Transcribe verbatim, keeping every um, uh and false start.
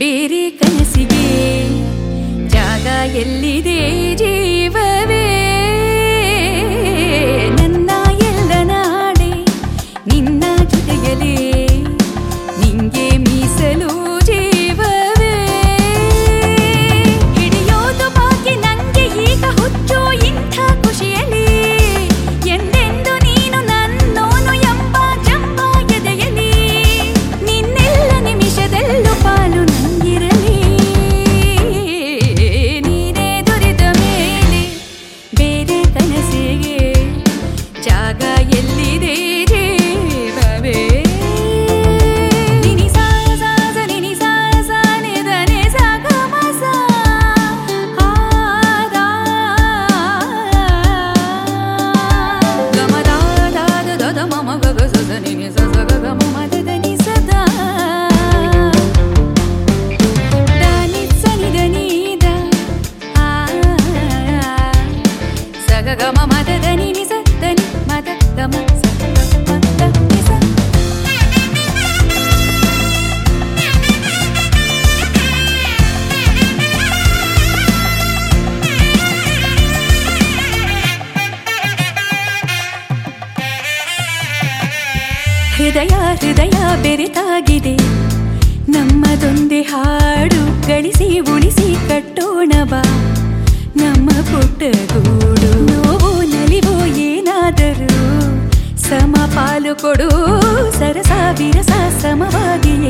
ಬೇರೆ ಕನಸಿಗೆ ಜಾಗ ಎಲ್ಲಿದೆ ಜೀವವೇ ನನ್ನ ಎಲ್ಲ ನಾಡೆ ನಿನ್ನ ಜೊತೆಯಲೇ ನಿಂಗೆ ಮೀಸಲು ಜೀವವೇ ಹಿಡಿಯೋದು ಬಾಕಿ ನಂಗೆ ಈಗ ಹುಚ್ಚು ಇಂಥ ಖುಷಿಯಲ್ಲಿ ಎಂದೆಂದು ನೀನು ನನ್ನೋನು ಎಂಬ ಜಂಬ ಎದೆಯಲಿ ನಿನ್ನೆಲ್ಲ ನಿಮಿಷದಲ್ಲೂ ಪಾಲು ನಂಗಿರಲಿ ನೀನೇ ದೊರೆತ ಮೇಲೆ ಬೇರೆ ಕನಸಿಗೆ ಜಾಗ ಎಲ್ಲಿದೆ ಜೀವವೇ ನಿನಿ ಸಾ ಸಾ ಸ ನಿನಿ ಸಾ ಸಾ ನಿ ದ ನಿ ಸ ಗ ಮ ಸ ಆ ದ ಗ ಮ ದ ದ ದ ದ ದ ಮ ಮ ಗ ಗ ಸ ಸ ನಿ ನಿ ಸ ಸ ಗ ಗ ಮ ಮ ದ ದ ನಿ ಸ ದ ದ ನಿ ಸ ನಿ ದ ನಿ ದ ಆ ಸ ಗ ಗ ಮ ಮ ದ ದ ನಿ ನಿ ಸ ದ ನಿ ಮ ದ ಗ ಮ ಸ ಗ ಮ ದ ನಿ ಸ ಹೃದಯ ಹೃದಯ ಬೆರೆತಾಗಿದೆ ನಮ್ಮದೊಂದೇ ಹಾಡು ಗಳಿಸಿ ಉಳಿಸಿ ಕಟ್ಟೋಣ ಬಾ ನಮ್ಮ ಪುಟ್ಟ ಗೂಡು ನೋವು ನಲಿವು ಏನಾದರೂ ಸಮ ಪಾಲು ಕೊಡು ಸರಸ ವಿರಸ ಸಮವಾಗಿ